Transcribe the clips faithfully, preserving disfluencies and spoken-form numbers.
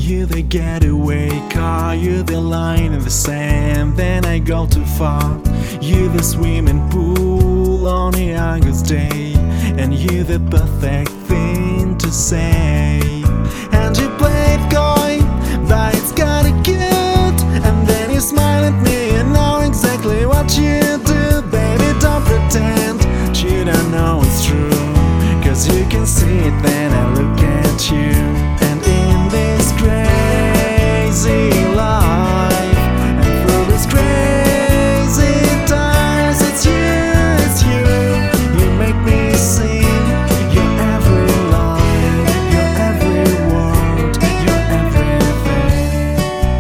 You the getaway car, you the line in the sand. Then I go too far. You the swimming pool on a August day, and you the perfect thing to say. And you played coy, but it's kinda cute. And then you smile at me and know exactly what you do. Baby, don't pretend you don't know it's true, 'cause you can see it when I look at you. And in this crazy life, and through this crazy times, it's you, it's you. You make me sing your every line, your every word, your everything.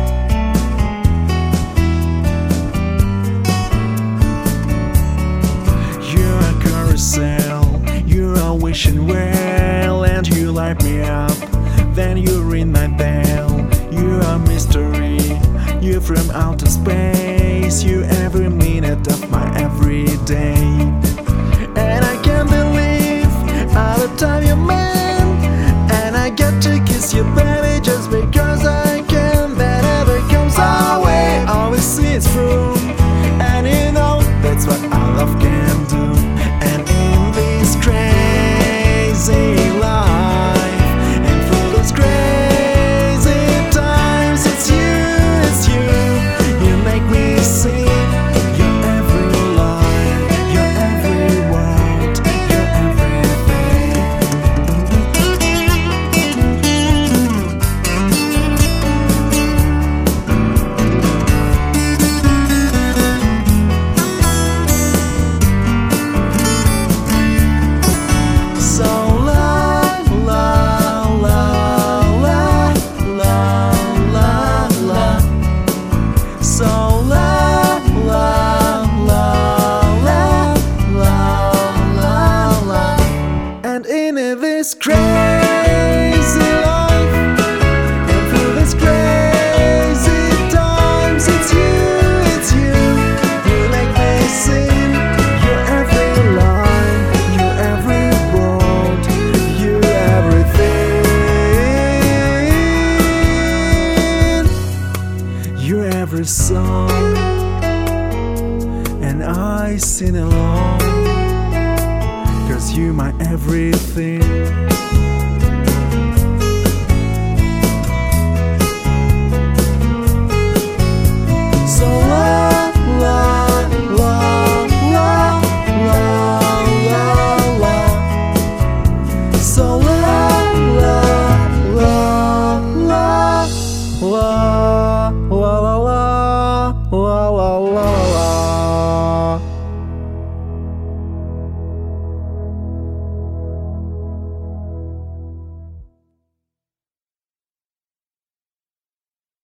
You're a carousel, you're a wishing well, and you light me up. Then you ring my bell. You're a mystery, you're from outer space. You every minute of my every day. And I can't believe all the time you made